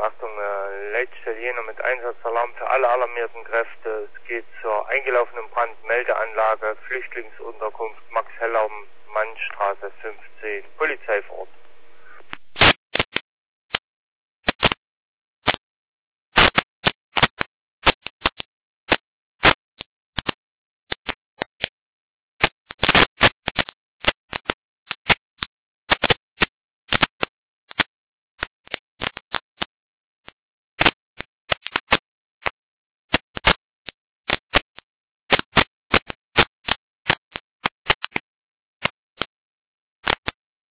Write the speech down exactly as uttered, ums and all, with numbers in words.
Achtung, äh, Leitstelle Jena mit Einsatzalarm für alle alarmierten Kräfte. Es geht zur eingelaufenen Brandmeldeanlage, Flüchtlingsunterkunft Max Heller, Mannstraße fünfzehn, Polizei vor Ort.